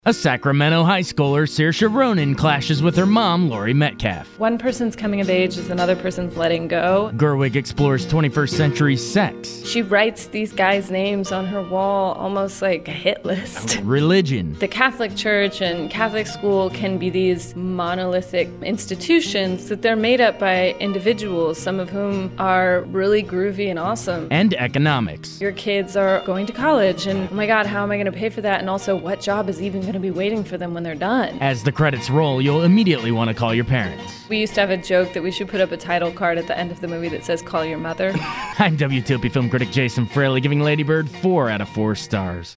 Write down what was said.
A Sacramento high schooler, Saoirse Ronan, clashes with her mom, Laurie Metcalf. One person's coming of age is another person's letting go. Gerwig explores 21st century sex. She writes these guys' names on her wall almost like a hit list. Religion. The Catholic Church and Catholic school can be these monolithic institutions that they're made up by individuals, some of whom are really groovy and awesome. And economics. Your kids are going to college, and oh my God, how am I going to pay for that? And also, what job is even going to be waiting for them when they're done? As the credits roll, you'll immediately want to call your parents. We used to have a joke that we should put up a title card at the end of the movie that says, "Call your mother." I'm WTOP film critic Jason Fraley, giving Lady Bird 4 out of 4 stars.